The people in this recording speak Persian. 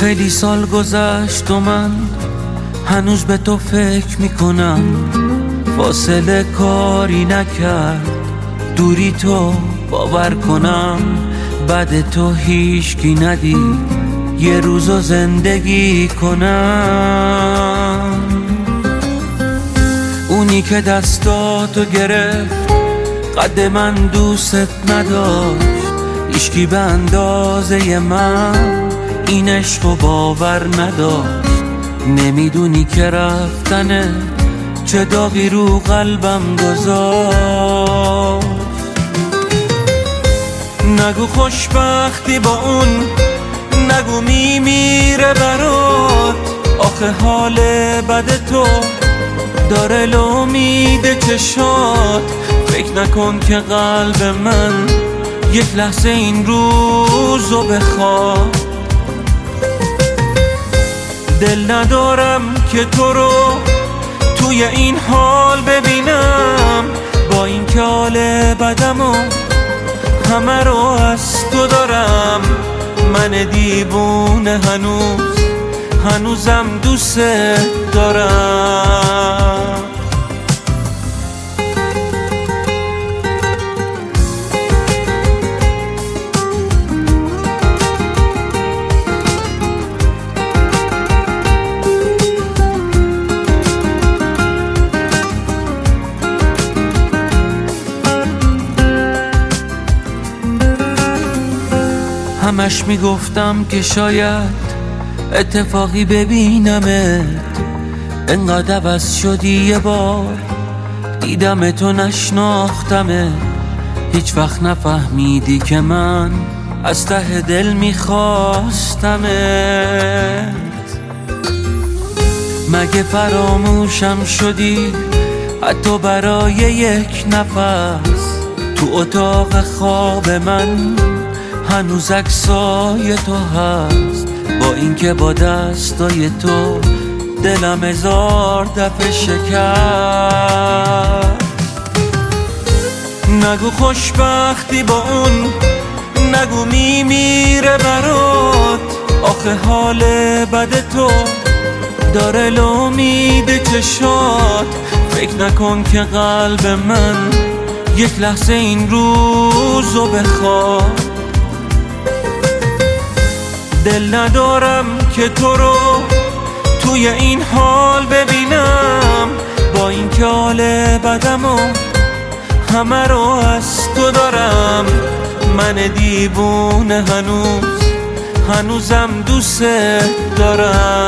خیلی سال گذشت و من هنوز به تو فکر میکنم. فاصله کاری نکرد دوری تو باور کنم. بعد تو هیچکی ندید یه روزو زندگی کنم. اونی که دستاتو گرفت قد من دوست نداشت. هیچکی به اندازه من این عشقو باور نداشت. نمیدونی که رفتنه چه داغی رو قلبم گذاشت. نگو خوشبختی با اون، نگو میمیره برات. آخه حال بد تو داره لامید چشات. فکر نکن که قلب من یک لحظه این روزو بخواد. دل ندارم که تو رو توی این حال ببینم. با این که حال بدمو همه رو از تو دارم. من دیوونه هنوزم دوست دارم. همش میگفتم که شاید اتفاقی ببینمت. انقدر عوض شدی یه بار دیدم تو نشناختمت. هیچ وقت نفهمیدی که من از ته دل میخواستمت. مگه فراموشم شدی حتی برای یک نفس؟ تو اتاق خواب من هنوز عکسای تو هست. با اینکه با دستای تو دلم هزار دفعه شکست. نگو خوشبختی با اون، نگو میمیره برات. آخه حال بد تو داره لامید چشات. فکر نکن که قلب من یک لحظه این روزو بخواد. دل ندارم که تو رو توی این حال ببینم. با این که حال بدمو همه رو از تو دارم. من دیوونه هنوزم دوست دارم.